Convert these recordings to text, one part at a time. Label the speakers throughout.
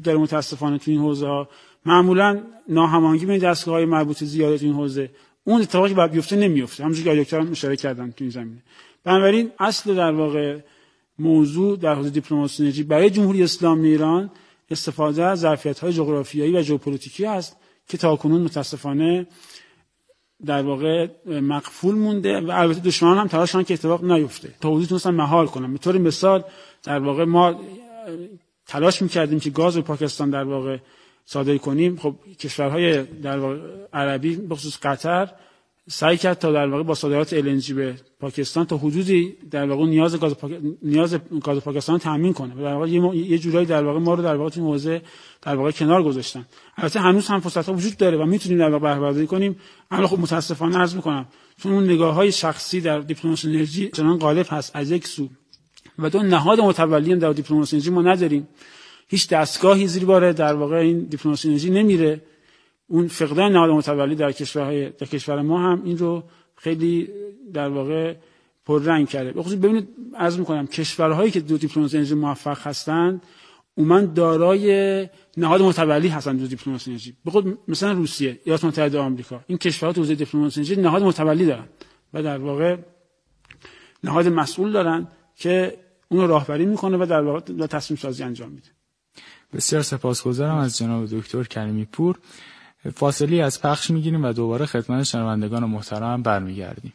Speaker 1: وجود داره متاسفانه تو این حوزه‌ها. معمولا ناهماهنگی بین دستگاه‌های مربوطه زیاده تو این حوزه، اون اتفاقی باید بیفته نمیفته، همونجوری که دکترم اشاره کردن تو این زمینه. بنابراین اصل در واقع موضوع در حوزه دیپلماسی انرژی برای جمهوری اسلامی ایران استفاده از ظرفیت‌های جغرافیایی و ژئوپلیتیکی است که تاکنون متاسفانه در واقع مقفول مونده و البته دشمنان هم تلاش کردن که اتفاق نیفته تا حدودی تونستن مهار کنن. به طور مثال در واقع ما تلاش می‌کردیم که گاز رو پاکستان در واقع صادر کنیم. خب کشورهای در واقع عربی به خصوص قطر سعی کرد تا در واقع با صادرات LNG به پاکستان تا حدودی در واقع نیاز گاز پاکستان تامین کنه. در واقع یه جورایی در واقع ما رو در واقع تو حوزه در واقع کنار گذاشتن. البته هنوز هم فرصت‌ها وجود داره و میتونیم در واقع بهره‌برداری کنیم. اما خب متاسفانه عرض می‌کنم چون اون نگاه‌های شخصی در دیپلماسی انرژی چنان غالب هست از یک سو و دو نهاد متولی در دیپلماسی انرژی ما نداریم. هیچ دستگاهی زیر بار در واقع این دیپلماسی انرژی نمیره. اون فقدان نهاد متولی در کشور ما هم این رو خیلی در واقع پررنگ کرده. بخصوص ببینید عرض می‌کنم کشورهایی که دو دیپلماسی انرژی موفق هستند عموما دارای نهاد متولی هستند دو دیپلماسی انرژی. بخود مثلا روسیه، ایالات متحده آمریکا، این کشورها تو حوزه دیپلماسی انرژی نهاد متولی دارن و در واقع نهاد مسئول دارن که اون رو راهبری میکنه و در واقع تصمیم سازی انجام میده.
Speaker 2: بسیار سپاسگزارم از جناب دکتر کریمی پور. فاصله از پخش میگیریم و دوباره خدمت شنوندگان محترم برمیگردیم.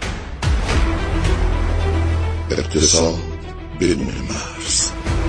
Speaker 3: اقتصاد بدون مرز.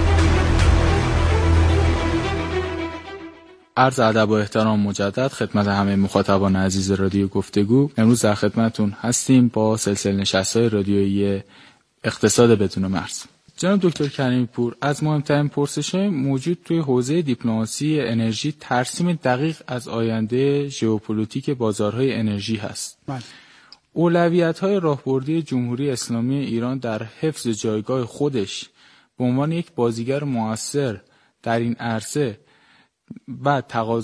Speaker 2: عرض ادب و احترام مجدد خدمت همه مخاطبان عزیز رادیو گفتگو. امروز در خدمتتون هستیم با سلسله نشست‌های رادیویی اقتصاد بدون مرز. جناب دکتر کریمی پور، از مهمترین پرسش‌های موجود توی حوزه دیپلماسی انرژی ترسیم دقیق از آینده ژئوپلیتیک بازارهای انرژی هست. اولویت‌های راهبردی جمهوری اسلامی ایران در حفظ جایگاه خودش به عنوان یک بازیگر مؤثر در این عرصه و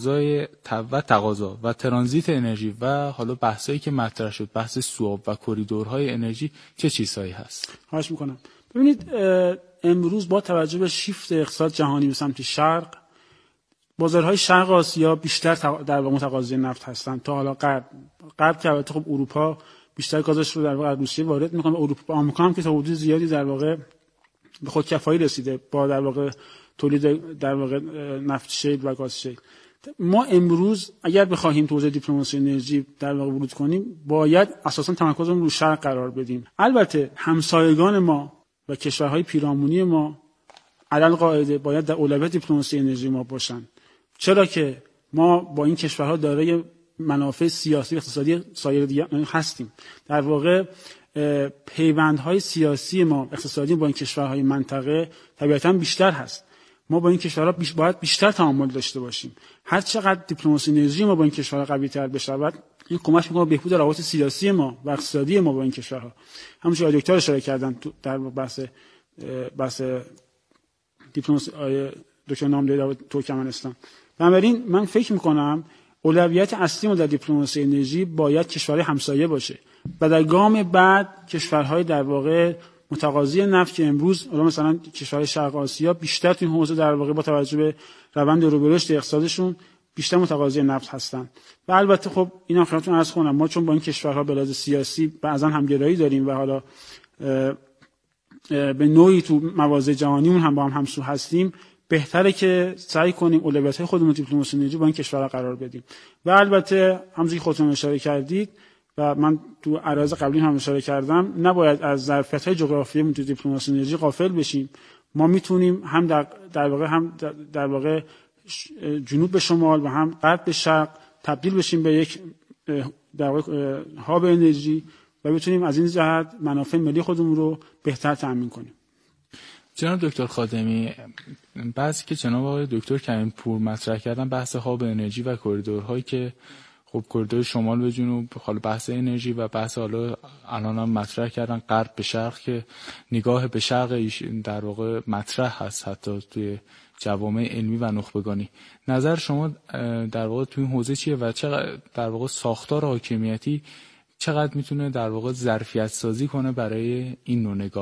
Speaker 2: تقاضا و ترانزیت انرژی و حالا بحثایی که مطرح شد، بحث سواب و کریدورهای انرژی، چه چیزهایی هست؟
Speaker 1: خواهش می‌کنم. ببینید امروز با توجه به شیفت اقتصاد جهانی به سمت شرق، بازارهای شرق آسیا بیشتر در واقع متقاضی نفت هستند تا حالا غرب که البته خب اروپا بیشتر گازش رو در واقع از روسیه وارد می‌کنه. اروپا، آمریکا هم که تا حدود زیادی در واقع به خودکفایی رسیده با در واقع تولید در واقع نفت شیل و گاز شیل. ما امروز اگر بخوایم تو حوزه دیپلماسی انرژی در واقع ورود کنیم باید اساساً تمرکزمون رو شرق قرار بدیم. البته همسایگان ما و کشورهای پیرامونی ما علل قاعده باید در اولویت دیپلماسی انرژی ما باشن. چرا که ما با این کشورها دارای منافع سیاسی و اقتصادی سایر دیگه هستیم. در واقع پیوندهای سیاسی ما اقتصادی با این کشورهای منطقه طبیعتاً بیشتر هست. ما با این کشورها باید بیشتر تعامل داشته باشیم. هر چقدر دیپلماسی انرژی ما با این کشورها قوی‌تر بشه این کمک می‌کنه بهبود روابط سیاسی ما و اقتصادی ما با این کشورها. همونجوری دکتر اشاره کردن در بحث دیپلماسی دکتر نامدار ترکمنستان. بنابراین من فکر می‌کنم اولویت اصلی ما در دیپلماسی انرژی باید کشورهای همسایه باشه و در گام بعد کشورهای در واقع متقاضی نفت که امروز مثلا کشورهای شرق آسیا بیشتر تو این حوزه در واقع با توجه به روند رو به رشد اقتصادشون بیشتر متقاضی نفت هستن. و البته خب اینا خدمتتون عرض کنم ما چون با این کشورها به لحاظ سیاسی بعضا همگرایی داریم و حالا به نوعی تو مواضع جهانیمون هم با هم همسو هستیم، بهتره که سعی کنیم اولویت‌های خودمون دیپلماسی انرژی با این کشورها قرار بدیم. و البته همونجوری که خودتون اشاره کردید و من تو عرض قبلی هم اشاره کردم نباید از ظرفیت‌های جغرافیایی تو دیپلماسی انرژی غافل بشیم. ما میتونیم هم در واقع جنوب به شمال و هم غرب به شرق تبدیل بشیم به یک در واقع هاب انرژی و بتونیم از این جهت منافع ملی خودمون رو بهتر تامین کنیم.
Speaker 2: جناب دکتر خادمی، بعضی که جناب آقای دکتر کریمی پور مطرح کردن بحث هاب انرژی و کریدورهایی که خب کریدور شمال به جنوب، حالا بحث انرژی و بحث حالا الان هم مطرح کردن غرب به شرق که نگاه به شرق در واقع مطرح هست حتی توی جوامع علمی و نخبگانی. نظر شما در واقع توی این حوزه چیه و چقدر در واقع ساختار حاکمیتی چقدر میتونه در واقع ظرفیت سازی کنه برای این نوع نگاه؟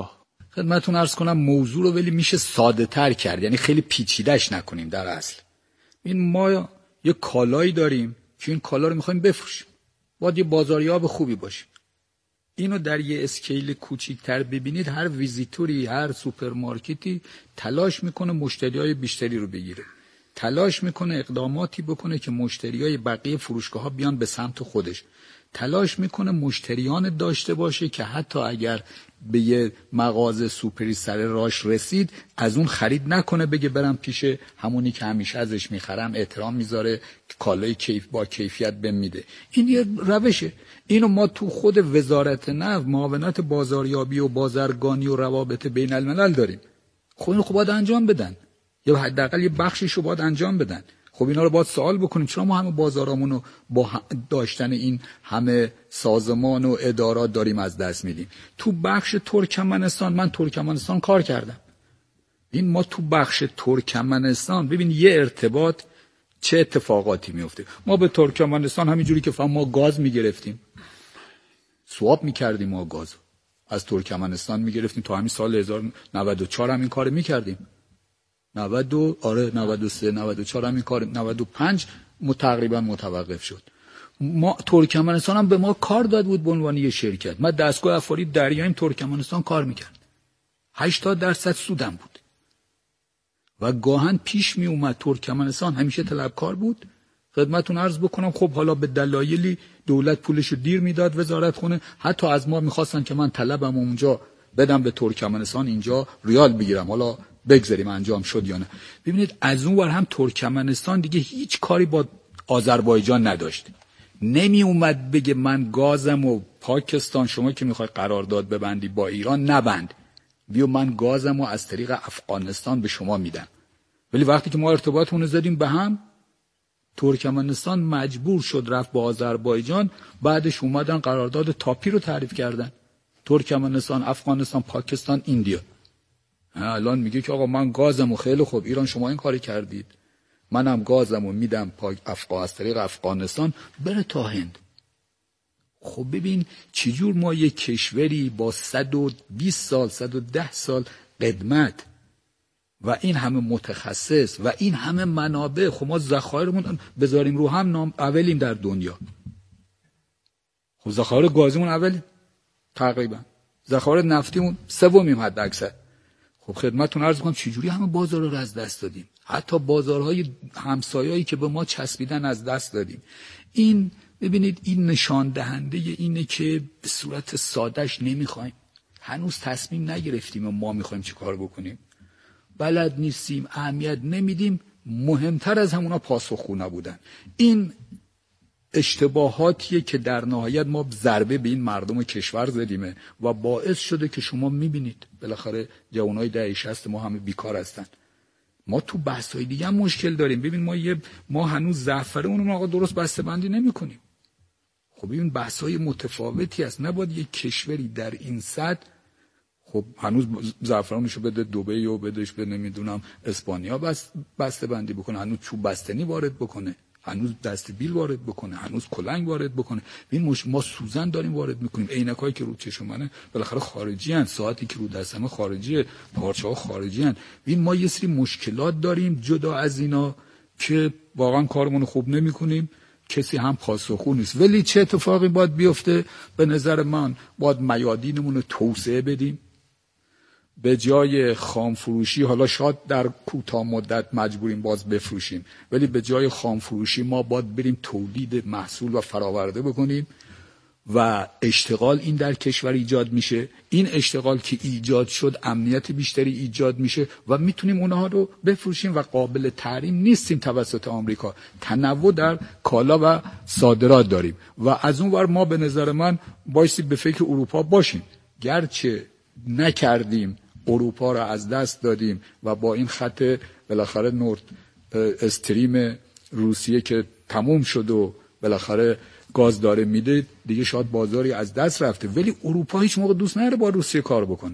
Speaker 4: خدمتتون عرض کنم موضوع رو ولی میشه ساده تر کرد، یعنی خیلی پیچیده‌اش نکنیم. در اصل این ما یه کالایی داریم که این کالا رو میخوایم بفروشیم، باید یه بازاریاب خوبی باشیم. اینو در یه اسکیل کوچیک‌تر ببینید، هر ویزیتوری، هر سوپرمارکتی تلاش میکنه مشتریای بیشتری رو بگیره، تلاش میکنه اقداماتی بکنه که مشتریای بقیه فروشگاه‌ها بیان به سمت خودش، تلاش میکنه مشتریان داشته باشه که حتی اگر به یه مغازه سوپری سر راش رسید از اون خرید نکنه، بگه برم پیش همونی که همیشه ازش میخرم، احترام میذاره، کالای با کیفیت بهم میده. این یه روشه. اینو ما تو خود وزارت نفت معاونت بازاریابی و بازرگانی و روابط بین الملل داریم. خب اینو باید انجام بدن، یا حداقل یه بخشیشو باید انجام بدن. خب اینا رو باید سوال بکنیم چرا ما همه بازارامون رو با داشتن این همه سازمان و ادارات داریم از دست میدیم. تو بخش ترکمنستان، من ترکمنستان کار کردم، این ما تو بخش ترکمنستان ببین یه ارتباط چه اتفاقاتی میفته. ما به ترکمنستان همینجوری که ما گاز میگرفتیم، سواب میکردیم، ما گاز از ترکمنستان میگرفتیم، تا همین سال 1094 هم این کار میکردیم، 92 آره 93 94 هم این کار، 95 تقریبا متوقف شد. ما ترکمنستان هم به ما کار داد بود به عنوان یه شرکت. ما دستگاه افاری دریاییم ترکمنستان کار میکرد، 80% سودم بود و گاهن پیش می اومد ترکمنستان همیشه طلبکار بود. خدمتتون عرض بکنم خب حالا به دلایلی دولت پولشو دیر میداد وزارت خونه، حتی از ما میخواستن که من طلبم اونجا بدم به ترکمنستان اینجا ریال بگیرم، حالا بگذاریم انجام شد یا نه. ببینید از اون ور هم ترکمنستان دیگه هیچ کاری با آذربایجان نداشت، نمی اومد بگه من گازم و پاکستان شما که میخوای قرارداد ببندی با ایران نبند، بیو من گازم و از طریق افغانستان به شما میدم. ولی وقتی که ما ارتباطمون زدیم به هم، ترکمنستان مجبور شد رفت با آذربایجان، بعدش اومدن قرارداد تاپی رو تعریف کردن، ترکمنستان، افغانستان، پاکستان، ایندیا. الان میگه که آقا من گازمو خیلی خوب ایران شما این کاری کردید، منم گازمو میدم از طریق افغانستان بره تا هند. خب ببین چجور ما یک کشوری با 120 سال 110 سال قدمت و این همه متخصص و این همه منابع، خب ما ذخایرمون بذاریم رو هم نام اولیم در دنیا. خب ذخایر گازمون اولیم تقریبا، ذخایر نفتیمون سومیم حد اکثر. خب خدمتتون عرض کنم چجوری همه بازار رو از دست دادیم، حتی بازارهای همسایه‌ای که به ما چسبیدن از دست دادیم. این ببینید این نشان دهنده اینه که به صورت سادهش نمیخوایم، هنوز تصمیم نگرفتیم و ما میخوایم چی کار بکنیم، بلد نیستیم، اهمیت نمیدیم. مهمتر از همونا پاسخگو نبودن. این اشتباهاتیه که در نهایت ما ضربه به این مردم کشور زدیمه و باعث شده که شما میبینید بالاخره جوانای دهه 60 ما همه بیکار هستن. ما تو بحث‌های دیگه هم مشکل داریم. ببین ما هنوز زعفران رو آقا درست بسته‌بندی نمی‌کنیم. خب این بحث‌های متفاوتی است. نباید یک کشوری در این سطح خب هنوز زعفرانشو بده دبی و بدش به نمیدونم اسپانیا بسته‌بندی بکنه، هنوز چوب بستنی وارد بکنه، هنوز دست بیل وارد بکنه، هنوز کلنگ وارد بکنه. ببین ما سوزن داریم وارد میکنیم، عینکایی که رو چشم منه بالاخره خارجی ان، ساعتی که رو دستمه خارجیه، پارچه‌ها خارجی ان. ببین ما یه سری مشکلات داریم جدا از اینا که واقعا کارمون خوب نمیکنیم، کسی هم پاسخگو نیست. ولی چه اتفاقی باید بیفته؟ به نظر من باید میادینمون رو توسعه بدیم، به جای خام فروشی، حالا شاید در کوتاه مدت مجبوریم باز بفروشیم، ولی به جای خام فروشی ما باید بریم تولید محصول و فراورده بکنیم و اشتغال این در کشور ایجاد میشه. این اشتغال که ایجاد شد امنیت بیشتری ایجاد میشه و میتونیم اونها رو بفروشیم و قابل تحریم نیستیم توسط آمریکا. تنوع در کالا و صادرات داریم و از اون ور ما به نظر من بایستی به فکر اروپا باشیم، گرچه نکردیم، اروپا را از دست دادیم و با این خط بالاخره نورد استریم روسیه که تموم شد و بالاخره گاز داره میده دیگه، شاید بازاری از دست رفته. ولی اروپا هیچ موقع دوست نداره با روسیه کار بکنه،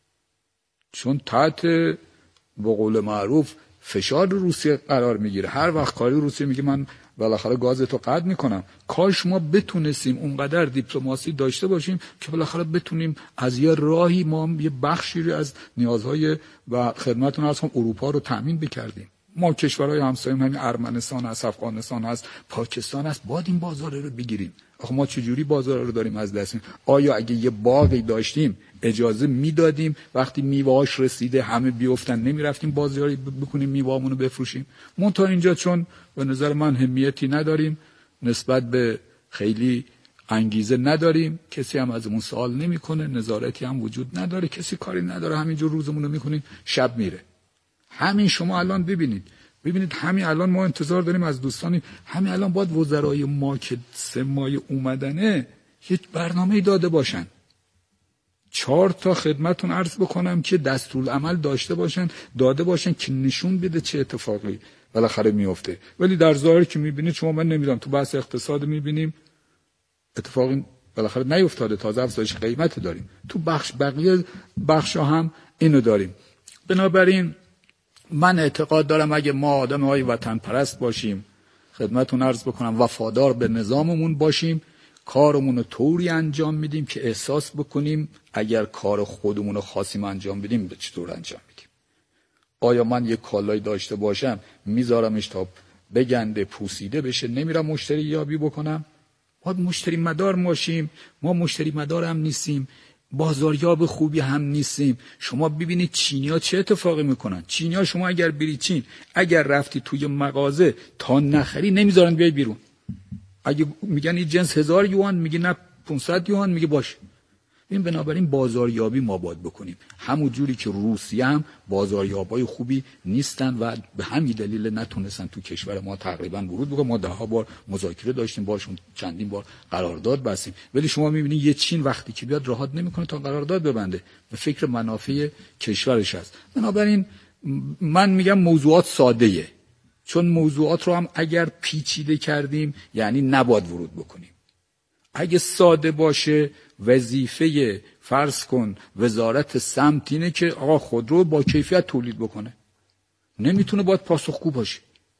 Speaker 4: چون تحت به قول معروف فشار روسیه قرار میگیره. هر وقت کاری روسیه میگه من بالاخره گازتو قطع میکنم. کاش ما بتونستیم اونقدر دیپلماسی داشته باشیم که بالاخره بتونیم از یه راهی ما یه بخشی از نیازهای و خدمتون از اروپا رو تامین بکردیم. ما کشورهای همسایه همین ارمنستان هست، افغانستان هست، پاکستان هست، باید این بازار رو بگیریم. آخه ما چجوری بازار رو داریم از دست میدیم؟ آیا اگه یه باغی داشتیم اجازه میدادیم وقتی میوه‌اش رسیده همه بیفتن نمیرفتیم بازاری بکنیم میوه‌مون رو بفروشیم؟ منتها اینجا چون به نظر من اهمیتی نداریم، نسبت به خیلی انگیزه نداریم، کسی هم ازمون سوال نمیکنه، نظارتی هم وجود نداره، کسی کاری نداره، همینجور روزمون رو میکنیم، شب میره. همین شما الان ببینید همین الان ما انتظار داریم از دوستانی، همین الان باید وزرای ما که 3 ماه اومدنه یک برنامه‌ای داده باشن. 4 تا خدمتون عرض بکنم که دستورالعمل داده باشن که نشون بده چه اتفاقی بالاخره میفته. ولی در ظاهر که میبینید شما، من نمیدونم تو بحث اقتصاد میبینیم اتفاقی بالاخره نیفتاده، تازه افزایش قیمت داریم. تو بقیه بخشا هم اینو داریم. بنابراین من اعتقاد دارم اگه ما آدم‌های وطن پرست باشیم، خدمتون عرض بکنم وفادار به نظاممون باشیم، کارمون رو طوری انجام میدیم که احساس بکنیم اگر کار خودمون رو خواستیم انجام بدیم به چطور انجام میدیم. آیا من یک کالایی داشته باشم میذارمش تا بگنده پوسیده بشه نمیرم مشتری یابی بکنم؟ باید مشتری مدار باشیم. ما مشتری مدار هم نیستیم، بازاریاب خوبی هم نیستیم. شما ببینید چینی‌ها چه اتفاقی میکنن. چینی‌ها شما اگر بری چین، اگر رفتی توی مغازه تا نخری نمیذارن بیای بیرون. اگه میگن این جنس 1000 یوان، میگی نه 500 یوان، میگه باشه. این بنابراین بازاریابی ما باید بکنیم. همون جوری که روسیه هم بازاریابای خوبی نیستن و به همین دلیل نتونستن تو کشور ما تقریبا ورود بکنن. ما 10 بار مذاکره داشتیم باشون، چندین بار قرارداد بستیم، ولی شما میبینید یه چین وقتی که بیاد راحت نمیکنه تا قرارداد ببنده، به فکر منافع کشورش است. بنابراین من میگم موضوعات ساده‌ایه، چون موضوعات رو هم اگر پیچیده کردیم یعنی نباید ورود بکنیم. اگه ساده باشه، وظیفه فرض کن وزارت سمت اینه که آقا خودرو با کیفیت تولید بکنه، نمیتونه باید پاسخگو باشه.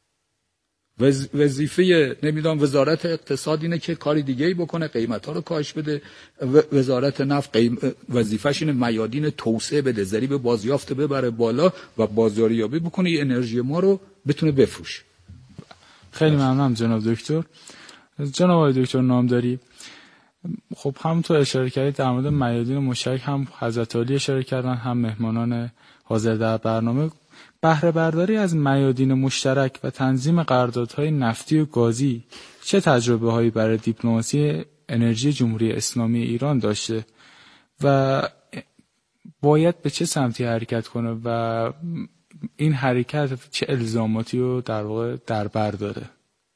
Speaker 4: وظیفه نمیدونم وزارت اقتصاد اینه که کاری دیگه‌ای بکنه، قیمتا رو کاهش بده. وزارت نفت وظیفه‌ش اینه میادین توسعه بده، ضریب بازیافت ببره بالا و بازاریابی بکنه، این انرژی ما رو بتونه بفروشه.
Speaker 2: خیلی ممنونم جناب دکتر. جناب آقای دکتر نامداری، خب همونطور اشاره کردید در مورد میادین مشترک هم حضرت عالی اشاره کردن، هم مهمانان حاضر در برنامه. بهره برداری از میادین مشترک و تنظیم قراردادهای نفتی و گازی چه تجربه هایی برای دیپلماسی انرژی جمهوری اسلامی ایران داشته و باید به چه سمتی حرکت کنه و این حرکت چه الزاماتی رو در واقع در بر داره؟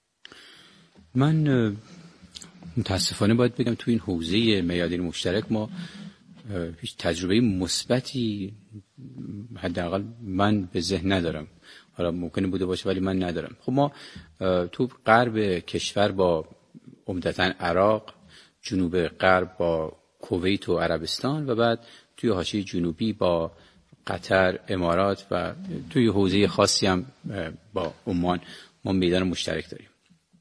Speaker 5: من متاسفانه باید بگم تو این حوزه میادین مشترک ما هیچ تجربه مثبتی حداقل من به ذهن ندارم. حالا ممکنه بوده باشه ولی من ندارم. خب ما تو غرب کشور با عمدتاً عراق، جنوب غرب با کویت و عربستان و بعد توی حاشیه جنوبی با قطر، امارات و توی حوزه خاصی هم با عمان ما میدان مشترک داریم.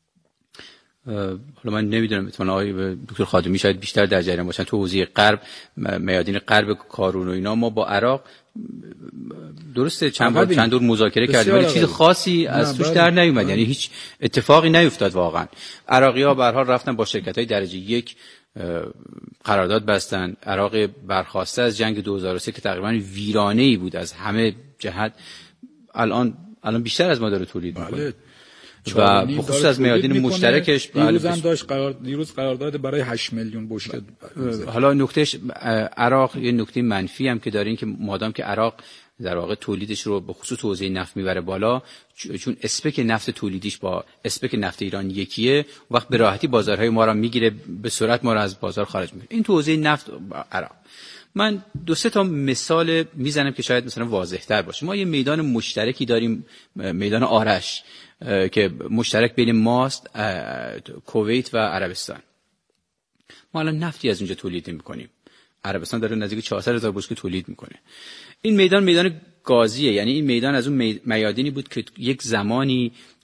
Speaker 5: حالا من نمیدونم، احتمالاً آقای دکتر خادمی شاید بیشتر در جریان باشن. تو حوزه غرب، میادین غرب کارون و اینا ما با عراق درسته چند دور مذاکره کردیم ولی چیز خاصی از توش در نیومد، یعنی هیچ اتفاقی نیفتاد واقعا. عراقی‌ها به هر حال رفتن با شرکت‌های درجه 1 قرارداد بستن. عراق برخاسته از جنگ 2003 که تقریبا ویرانه‌ای بود از همه جهت، الان بیشتر از ما داره تولید می‌کنه و بخصوص از میادین مشترکش
Speaker 4: دیروز قرارداد برای 8 میلیون بشکه.
Speaker 5: حالا نکتهش عراق یه نکته منفی هم که داره، این که مادام که عراق در واقع تولیدش رو به خصوص حوزه نفت میبره بالا، چون اسپک نفت تولیدیش با اسپک نفت ایران یکیه، وقت به راحتی بازارهای ما رو میگیره، به سرعت ما رو از بازار خارج میکنه. این تو حوزه نفت عراق. من 2-3 تا مثال میزنم که شاید مثلا واضح‌تر باشه. ما یه میدان مشترکی داریم، میدان آرش، که مشترک بین ماست، کویت و عربستان. ما الان نفتی از اونجا تولید می‌کنیم. عربستان داره نزدیک 400,000 بشکه تولید می‌کنه. این میدان گازیه، یعنی این میدان از اون میادینی بود که یک زمانی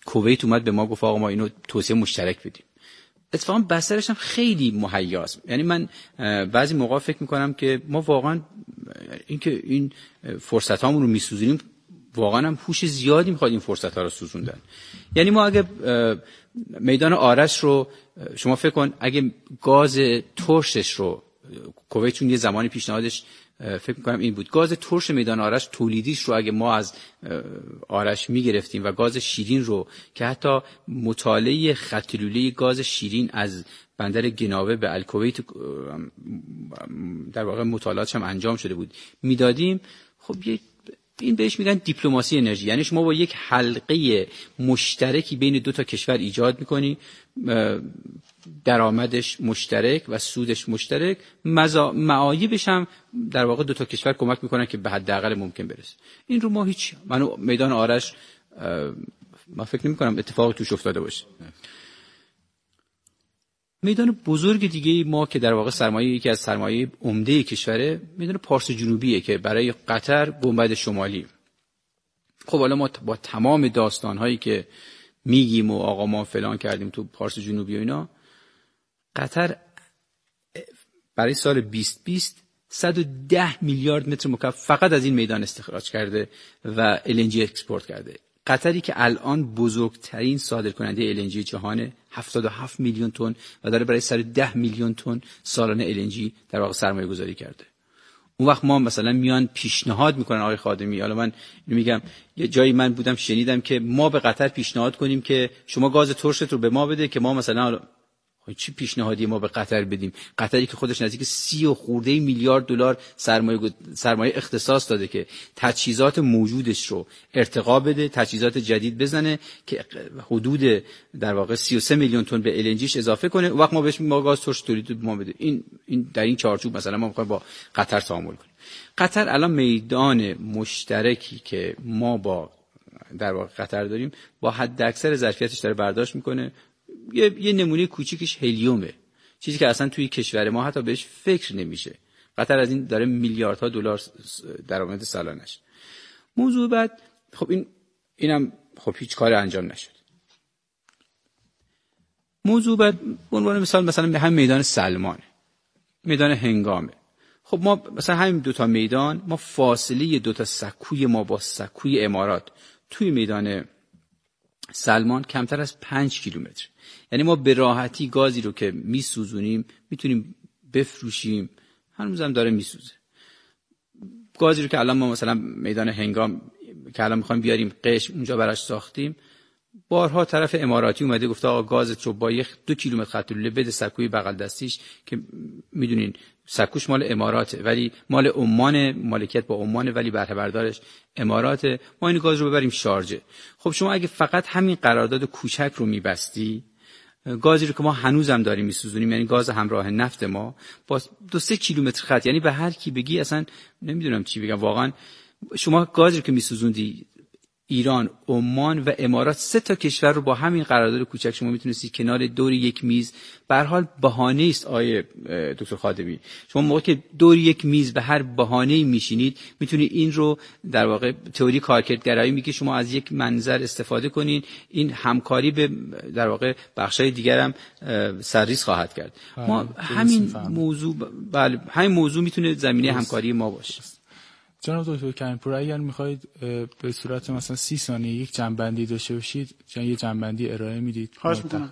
Speaker 5: کویت اومد به ما گفت آقا ما اینو توسعه مشترک بدیم. اتفاقا بسترش هم خیلی مهیاست. یعنی من بعضی موقع فکر میکنم که ما واقعا این فرصت هامون رو میسوزونیم، واقعا هم هوش زیادی میخواد این فرصت ها رو سوزوندن. یعنی ما اگه میدان آرش رو شما فکر کن، اگه گاز ترشش رو کویت چون یه زمانی پیشنهادش فکر میکنم این بود، گاز ترش میدان آرش تولیدیش رو اگه ما از آرش میگرفتیم و گاز شیرین رو که حتی مطالعه خط لوله گاز شیرین از بندر گناوه به الکویت در واقع مطالعاتش هم انجام شده بود میدادیم، خب این بهش میگن دیپلماسی انرژی. یعنی شما با یک حلقه مشترکی بین دو تا کشور ایجاد میکنی، درآمدش مشترک و سودش مشترک، معایبش هم در واقع دو تا کشور کمک میکنن که به حداقل ممکن برسه. این رو ما هیچ میدان آرش ما فکر نمی‌کنم اتفاقی توش افتاده باشه. میدان بزرگ دیگه ما که در واقع سرمایه یکی از سرمایه عمده کشوره، میدان پارس جنوبیه که برای قطر گنبد شمالی. خب حالا ما با تمام داستان‌هایی که میگیم و آقا ما فلان کردیم تو پارس جنوبی و اینا، قطر برای سال 2020 110 میلیارد متر مکعب فقط از این میدان استخراج کرده و LNG اکسپورت کرده. قطری که الان بزرگترین صادرکننده LNG جهانه، 77 میلیون تن و داره برای 110 میلیون تن سالانه LNG در واقع سرمایه گذاری کرده. اون وقت ما مثلا میان پیشنهاد میکنن آقای خادمی، حالا من میگم یه جایی من بودم شنیدم که ما به قطر پیشنهاد کنیم که شما گاز ترشت رو به ما بده که ما مثلا چی پیشنهادی ما به قطر بدیم؟ قطری که خودش نزدیک 30 و خورده میلیارد دلار سرمایه اختصاص داده که تجهیزات موجودش رو ارتقا بده، تجهیزات جدید بزنه که حدود در واقع 33 میلیون تن به LNGش اضافه کنه، وقت ما بهش ما گاز ترش تولید ما بده. این در این چارچوب مثلا ما می‌خوایم با قطر تعامل کنیم. قطر الان میدان مشترکی که ما با در واقع قطر داریم با حد اکثر ظرفیتش داره برداشت میکنه. یه نمونه کوچیکش هلیومه، چیزی که اصلا توی کشور ما حتی بهش فکر نمیشه. قطر از این داره میلیاردها دلار درآمد سالانش. موضوع بعد خب اینم خب هیچ کاری انجام نشد. موضوع بعد به عنوان مثلا به همین میدان سلمانه، میدان هنگامه. خب ما مثلا همین دو تا میدان، ما فاصله دو تا سکوی ما با سکوی امارات توی میدان سلمان کمتر از 5 کیلومتر. یعنی ما به راحتی گازی رو که میسوزونیم میتونیم بفروشیم، هنوزم داره میسوزه. گازی رو که الان ما مثلا میدان هنگام که الان میخوایم بیاریم قشم اونجا براش ساختیم، بارها طرف اماراتی اومده گفته آقا گازت رو با 2 کیلومتر خط لوله بده سکوی بغل دستیش، که میدونین سکوش مال اماراته ولی مال عمان، مالکیت با عمانه ولی بهره بردارش اماراته، ما این گاز رو ببریم شارجه. خب شما اگه فقط همین قرارداد کوچک رو میبستی، گازی رو که ما هنوزم داریم میسوزونیم، یعنی گاز همراه نفت ما با 2-3 کیلومتر خط، یعنی به هر کی بگی اصلا نمیدونم چی بگم واقعا، شما گازی رو که میسوزوندی ایران، عمان و امارات، 3 تا کشور رو با همین قرارداد کوچک شما میتونستید کنار دور یک میز، به هر حال بهانه است آیه دکتر خادمی، شما موقعی که دور یک میز به هر بهانه‌ای میشینید میتونید این رو در واقع تئوری کارکردگرایی میگه شما از یک منظر استفاده کنین، این همکاری به در واقع بخشای دیگر هم سرریز خواهد کرد. ما همین موضوع همین موضوع میتونه زمینه همکاری ما باشه.
Speaker 2: جناب دکتر کریم‌پور، اگر میخواید به صورت مثلا 30 ثانیه یک جنبندی داشته باشید، یه جنبندی ارائه میدید.
Speaker 1: خواهش میکنم.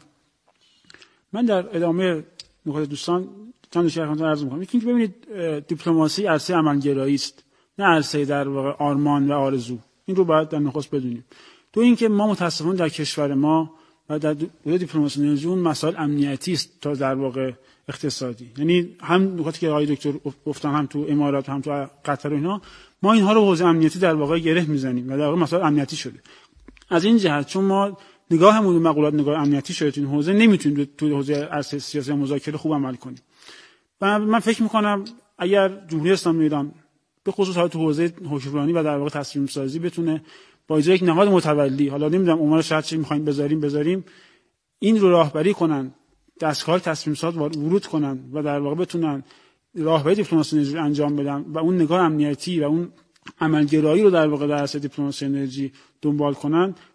Speaker 1: من در ادامه نکات دوستان چند تا خدمتتون عرض میکنم. یکی اینکه ببینید دیپلماسی عرصه عملگرایی است، نه عرصه در واقع آرمان و آرزو. این رو باید در نخست بدونیم. تو اینکه ما متاسفانه در کشور ما و در دیپلماسی انرژی اون مسائل امنیتی است تا در واقع اقتصادی، یعنی هم نکاتی که آقای دکتر گفتن هم تو امارات هم تو قطر و اینا، ما اینها رو حوزه امنیتی در واقع گره میزنیم و در واقع مسائل امنیتی شده. از این جهت چون ما نگاهمون به مقولات نگاه امنیتی شده تو این حوزه، نمیتونیم تو حوزه عرصه سیاسی مذاکره خوب عمل کنیم. و من فکر میکنم اگر جمهوری اسلامی ایران به خصوص تو حوزه حکمرانی و در واقع تصمیم سازی بتونه با اجرای یک نهاد متولی، حالا نمیدونم عمر شرط چی میخوایم بذاریم این رو راهبری کنن، دستگاه تصمیم ساز ورود کنن و در واقع بتونن راهبری دیپلماسی انرژی انجام بدن و اون نگاه امنیتی و اون عملگرایی رو در واقع در عرصه دیپلماسی انرژی دنبال کنن،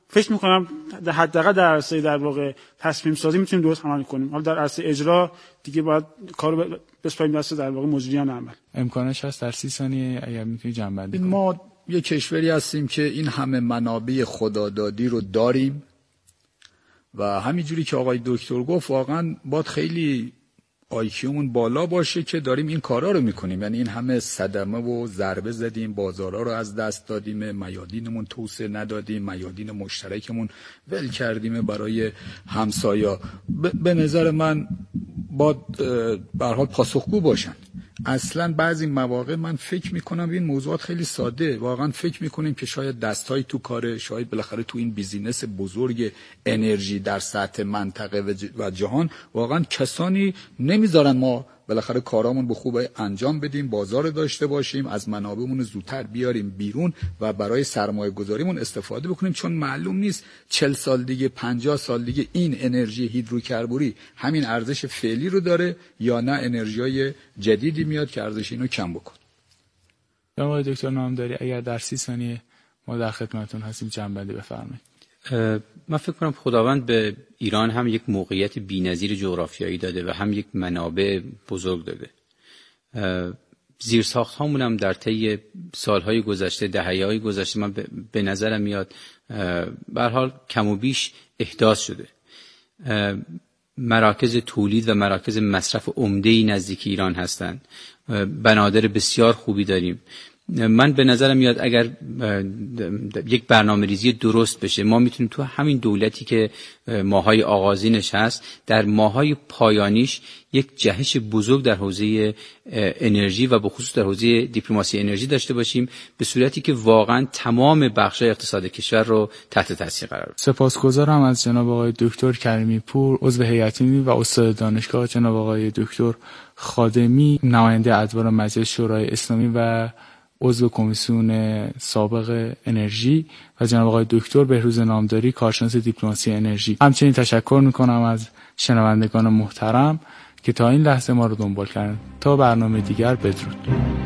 Speaker 1: فکر میکنم حداقل در عرصه در واقع تصمیم سازی میتونیم درست عمل کنیم. حالا در عرصه اجرا دیگه باید کارو بسپاریم دست در واقع مجریان عمل.
Speaker 2: امکانش هست در 30 ثانیه اگر میتونی جنبندی کنی.
Speaker 4: ما یه کشوری هستیم که این همه منابع خدادادی رو داریم و همینجوری که آقای دکتر گفت واقعا باید خیلی آیکیومون بالا باشه که داریم این کارا رو میکنیم. یعنی این همه صدمه و ضربه زدیم، بازارا رو از دست دادیم، میادینمون توسعه ندادیم، میادین مشترکمون ول کردیم برای همسایا. به نظر من باید به هر حال پاسخگو باشن. اصلا بعضی مواقع من فکر میکنم این موضوعات خیلی ساده، واقعا فکر میکنیم که شاید دستای تو کاره، شاید بالاخره تو این بیزینس بزرگ انرژی در سطح منطقه و جهان واقعا کسانی نمیذارن ما بالاخره کارامون به خوبی انجام بدیم، بازار داشته باشیم، از منابعمون زودتر بیاریم بیرون و برای سرمایه گذاریمون استفاده بکنیم، چون معلوم نیست 40 سال دیگه 50 سال دیگه این انرژی هیدروکربوری همین ارزش فعلی رو داره یا نه انرژیای جدیدی میاد که ارزش اینو کم بکنه.
Speaker 2: آقای دکتر نامداری اگر در 30 ثانیه ما در خدمتتون هستیم جنبندی بفرمایید.
Speaker 5: من فکر کنم خداوند به ایران هم یک موقعیت بی‌نظیر جغرافیایی داده و هم یک منابع بزرگ داده. زیرساخت‌هامون هم در طی سالهای گذشته، دهه‌های گذشته من به نظرم میاد به هر حال کم و بیش احداث شده. مراکز تولید و مراکز مصرف عمده‌ای نزدیک ایران هستند. بنادر بسیار خوبی داریم. من به نظرم میاد اگر یک برنامه‌ریزی درست بشه ما میتونیم تو همین دولتی که ماهای آغازینش هست در ماهای پایانیش یک جهش بزرگ در حوزه انرژی و به خصوص در حوزه دیپلماسی انرژی داشته باشیم به صورتی که واقعا تمام بخش‌های اقتصاد کشور رو تحت تاثیر قرار بده.
Speaker 2: سپاسگزارم از جناب آقای دکتر کریمی پور عضو هیئت علمی و استاد دانشگاه، جناب آقای دکتر خادمی نماینده ادوار مجلس شورای اسلامی و عضو کمیسیون سابق انرژی و جناب آقای دکتر بهروز نامداری کارشناس دیپلماسی انرژی. همچنین تشکر میکنم از شنوندگان محترم که تا این لحظه ما رو دنبال کردن. تا برنامه دیگر بدرود.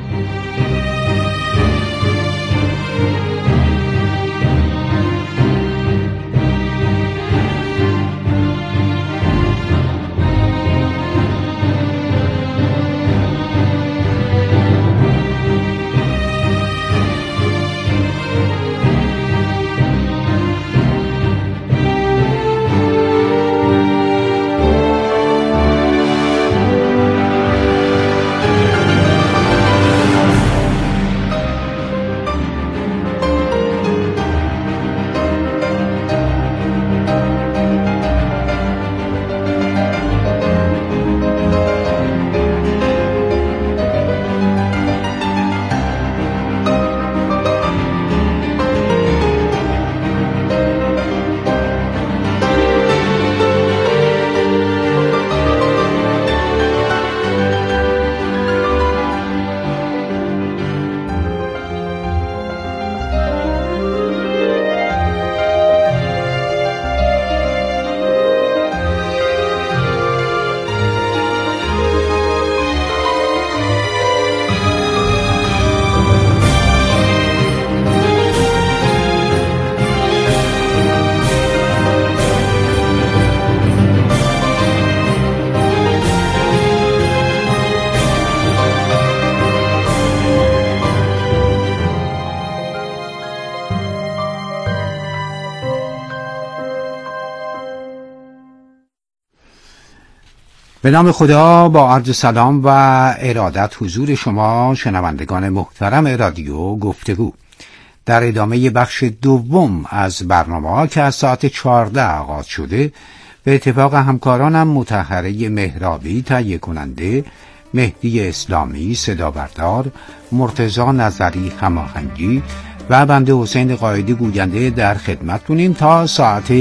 Speaker 6: به نام خدا با عرض سلام و ارادت حضور شما شنوندگان محترم رادیو گفتگو در ادامه بخش دوم از برنامه‌ها که از ساعت 14 آغاز شده به اتفاق همکارانم مطهره مهرابی تهیه کننده، مهدی اسلامی صدابردار، مرتضی نظری هماهنگی و بنده حسین قائدی گوینده در خدمتتونیم تا ساعت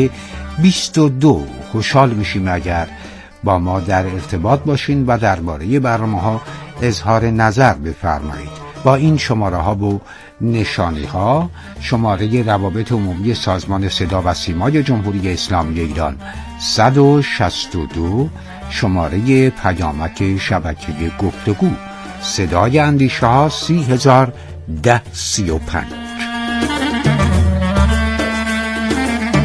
Speaker 6: 22. خوشحال میشیم اگر با ما در ارتباط باشین و درباره برنامه‌ها اظهار نظر بفرمایید. با این شماره‌ها و نشانی‌ها شماره روابط عمومی سازمان صدا و سیمای جمهوری اسلامی ایران 162، شماره پیامک شبکه گفتگو صدای اندیشه‌ها 301035.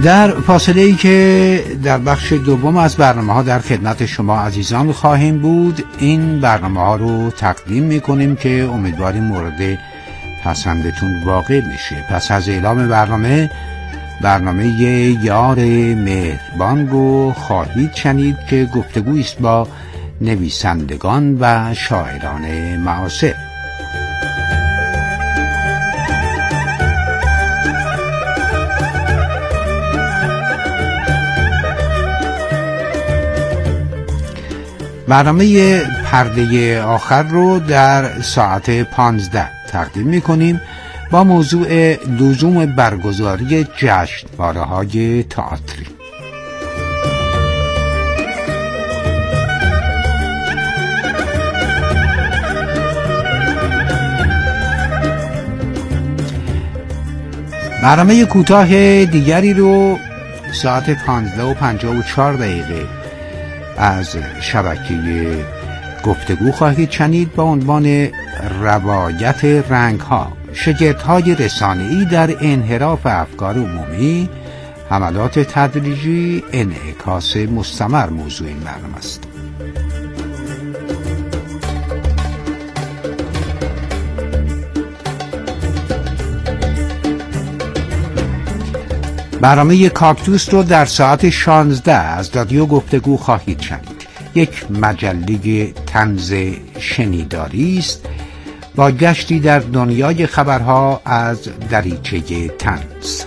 Speaker 6: در فاصله‌ای که در بخش دوم از برنامه‌ها در خدمت شما عزیزان خواهیم بود، این برنامه‌ها رو تقدیم می‌کنیم که امیدواریم مورد پسندتون واقع بشه. پس از اعلام برنامه یار مهربان رو خواهید شنید که گفتگویی است با نویسندگان و شاعران معاصر. برنامه پرده آخر رو در ساعت 15 تقدیم می‌کنیم با موضوع لزوم برگزاری جشنواره‌های تئاتری. برنامه کوتاه دیگری رو ساعت 15:54 از شبکه گفتگو خواهید شنید با عنوان روایت رنگ‌ها، شگفت‌های رسانه‌ای در انحراف افکار عمومی، حملات تدریجی، انعکاس مستمر موضوع این برنامه است. برنامه کاکتوس رو در ساعت 16 از رادیو گفتگو خواهید شنید. یک مجله طنز شنیداری است با گشتی در دنیای خبرها از دریچه طنز.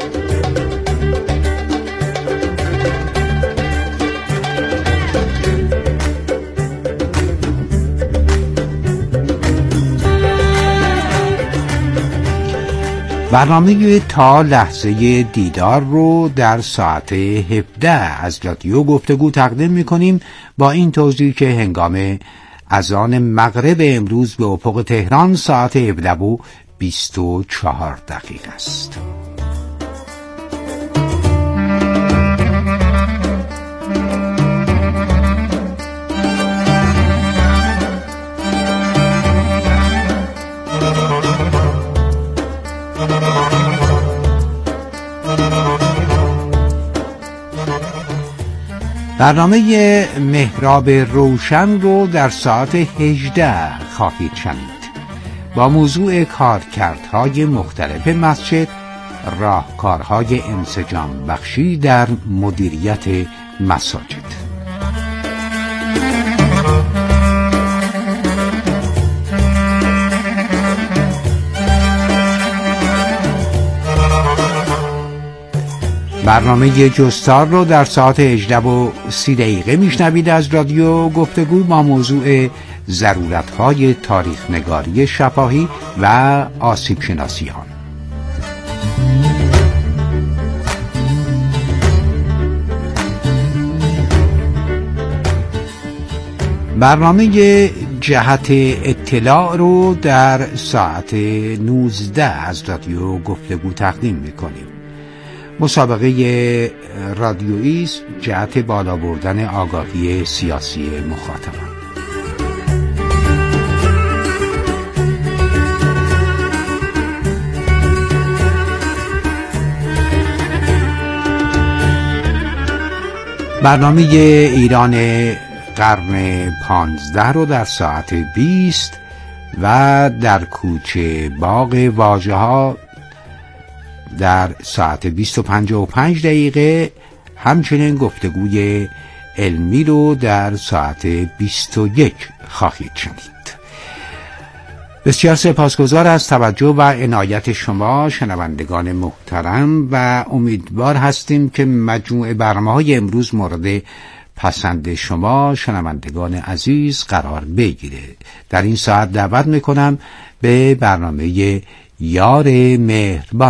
Speaker 6: برنامه تا لحظه دیدار رو در ساعت 17 از رادیو گفتگو تقدیم می‌کنیم با این توضیح که هنگام اذان مغرب امروز به افق تهران ساعت 17:24 است. برنامه محراب روشن رو در ساعت 18 خواهید شنید با موضوع کارکردهای مختلف مسجد، راهکارهای انسجام بخشی در مدیریت مساجد. برنامه جستار رو در ساعت 18:30 میشنوید از رادیو گفتگو با موضوع ضرورت‌های تاریخ نگاری شفاهی و آسیب شناسی آن. برنامه جهت اطلاع رو در ساعت 19 از رادیو گفتگو تقدیم میکنیم. مسابقه رادیویی است جهت بالا بردن آگاهی سیاسی مخاطبان. برنامه ایران قرن 15 رو در ساعت 20 و در کوچه باغ واژه‌ها در ساعت 20:55 همچنین گفتگوی علمی رو در ساعت 21 خواهید شنید. بسیار سپاسگزار از توجه و عنایت شما شنوندگان محترم و امیدوار هستیم که مجموع برنامه‌های امروز مورد پسند شما شنوندگان عزیز قرار بگیره. در این ساعت دعوت میکنم به برنامه یار مهربان